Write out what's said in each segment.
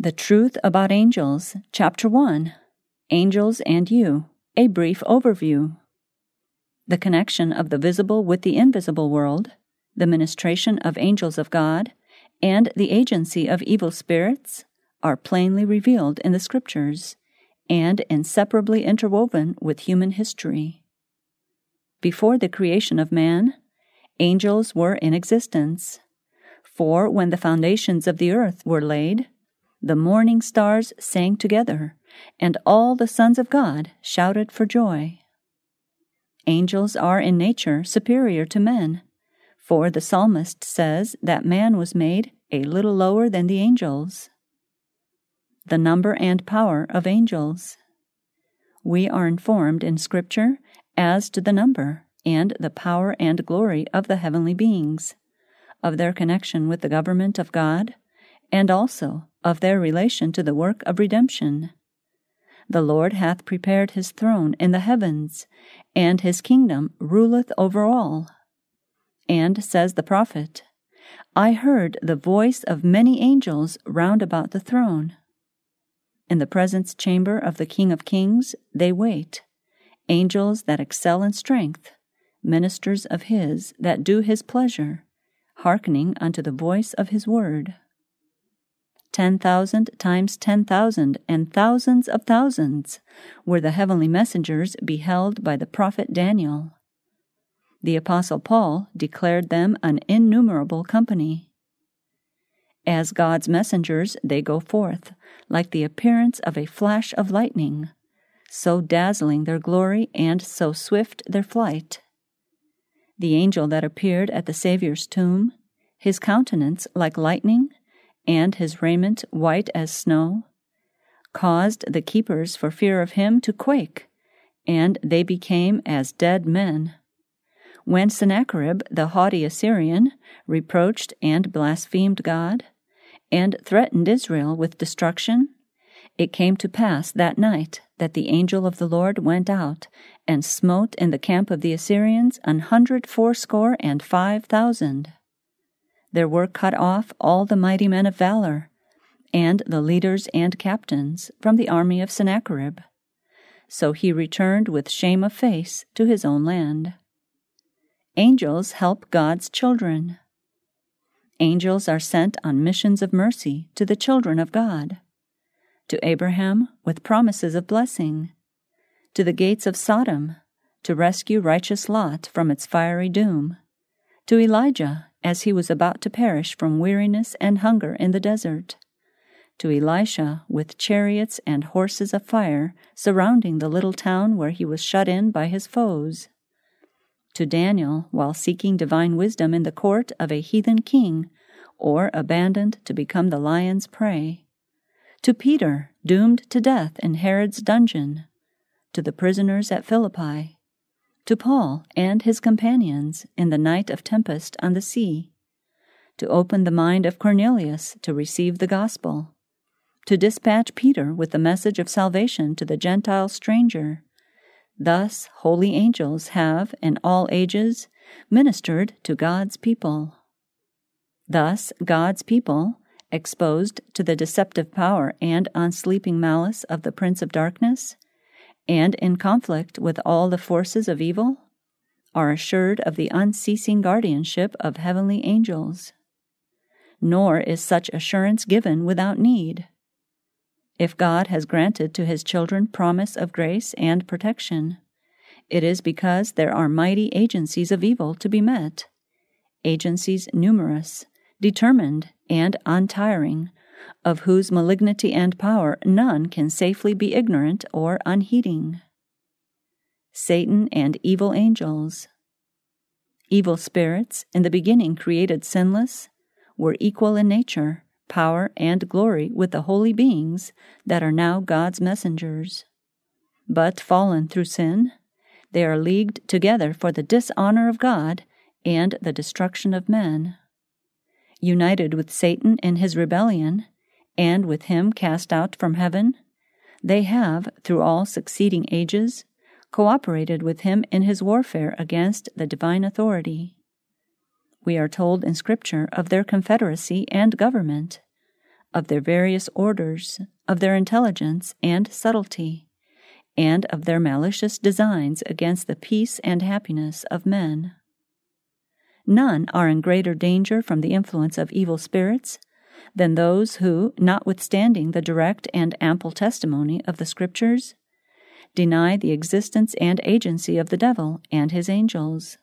The Truth About Angels, Chapter 1, Angels and You, a Brief Overview. The connection of the visible with the invisible world, the ministration of angels of God, and the agency of evil spirits are plainly revealed in the Scriptures and inseparably interwoven with human history. Before the creation of man, angels were in existence, for when the foundations of the earth were laid, the morning stars sang together, and all the sons of God shouted for joy. Angels are in nature superior to men, for the psalmist says that man was made a little lower than the angels. The number and power of angels. We are informed in Scripture as to the number and the power and glory of the heavenly beings, of their connection with the government of God, and also of their relation to the work of redemption. The Lord hath prepared his throne in the heavens, and his kingdom ruleth over all. And says the prophet, I heard the voice of many angels round about the throne. In the presence chamber of the King of Kings they wait, angels that excel in strength, ministers of his that do his pleasure, hearkening unto the voice of his word. 10,000 times 10,000 and thousands of thousands were the heavenly messengers beheld by the prophet Daniel. The Apostle Paul declared them an innumerable company. As God's messengers they go forth, like the appearance of a flash of lightning, so dazzling their glory and so swift their flight. The angel that appeared at the Saviour's tomb, his countenance like lightning, and his raiment white as snow, caused the keepers for fear of him to quake, and they became as dead men. When Sennacherib the haughty Assyrian reproached and blasphemed God, and threatened Israel with destruction, it came to pass that night that the angel of the Lord went out, and smote in the camp of the Assyrians 185,000. There were cut off all the mighty men of valor, and the leaders and captains from the army of Sennacherib. So he returned with shame of face to his own land. Angels help God's children. Angels are sent on missions of mercy to the children of God. To Abraham with promises of blessing. To the gates of Sodom, to rescue righteous Lot from its fiery doom. To Elijah, as he was about to perish from weariness and hunger in the desert. To Elisha, with chariots and horses of fire surrounding the little town where he was shut in by his foes. To Daniel, while seeking divine wisdom in the court of a heathen king, or abandoned to become the lion's prey. To Peter, doomed to death in Herod's dungeon. To the prisoners at Philippi. To Paul and his companions in the night of tempest on the sea, to open the mind of Cornelius to receive the gospel, to dispatch Peter with the message of salvation to the Gentile stranger. Thus holy angels have, in all ages, ministered to God's people. Thus God's people, exposed to the deceptive power and unsleeping malice of the prince of darkness, and in conflict with all the forces of evil, are assured of the unceasing guardianship of heavenly angels. Nor is such assurance given without need. If God has granted to his children promise of grace and protection, it is because there are mighty agencies of evil to be met, agencies numerous, determined, and untiring, of whose malignity and power none can safely be ignorant or unheeding. Satan and evil angels. Evil spirits, in the beginning created sinless, were equal in nature, power, and glory with the holy beings that are now God's messengers. But fallen through sin, they are leagued together for the dishonor of God and the destruction of men. United with Satan in his rebellion, and with him cast out from heaven, they have, through all succeeding ages, cooperated with him in his warfare against the divine authority. We are told in Scripture of their confederacy and government, of their various orders, of their intelligence and subtlety, and of their malicious designs against the peace and happiness of men. None are in greater danger from the influence of evil spirits than those who, notwithstanding the direct and ample testimony of the Scriptures, deny the existence and agency of the devil and his angels.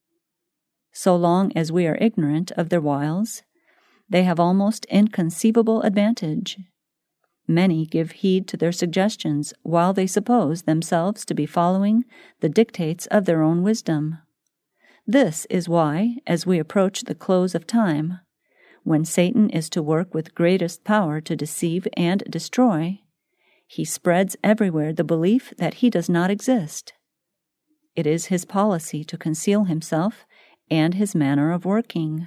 So long as we are ignorant of their wiles, they have almost inconceivable advantage. Many give heed to their suggestions while they suppose themselves to be following the dictates of their own wisdom. This is why, as we approach the close of time, when Satan is to work with greatest power to deceive and destroy, he spreads everywhere the belief that he does not exist. It is his policy to conceal himself and his manner of working.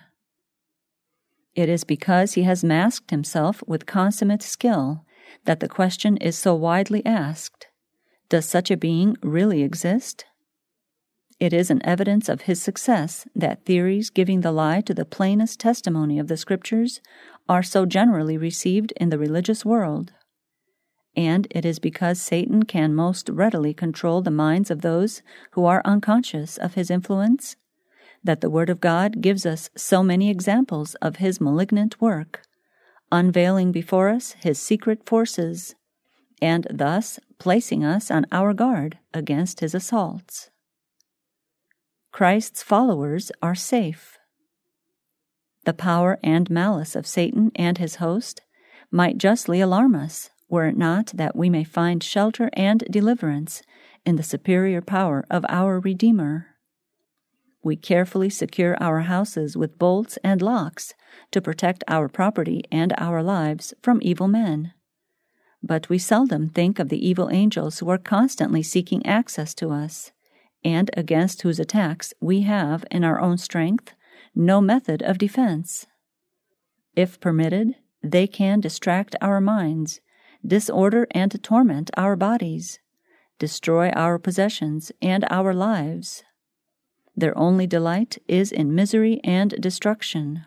It is because he has masked himself with consummate skill that the question is so widely asked, does such a being really exist? It is an evidence of his success that theories giving the lie to the plainest testimony of the Scriptures are so generally received in the religious world. And it is because Satan can most readily control the minds of those who are unconscious of his influence that the Word of God gives us so many examples of his malignant work, unveiling before us his secret forces, and thus placing us on our guard against his assaults. Christ's followers are safe. The power and malice of Satan and his host might justly alarm us, were it not that we may find shelter and deliverance in the superior power of our Redeemer. We carefully secure our houses with bolts and locks to protect our property and our lives from evil men. But we seldom think of the evil angels who are constantly seeking access to us, and against whose attacks we have, in our own strength, no method of defense. If permitted, they can distract our minds, disorder and torment our bodies, destroy our possessions and our lives. Their only delight is in misery and destruction.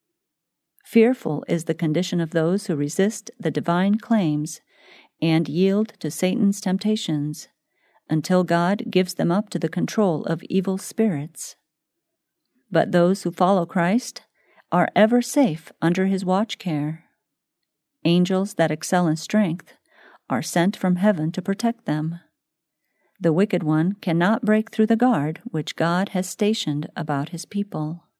Fearful is the condition of those who resist the divine claims and yield to Satan's temptations, until God gives them up to the control of evil spirits. But those who follow Christ are ever safe under his watch care. Angels that excel in strength are sent from heaven to protect them. The wicked one cannot break through the guard which God has stationed about his people.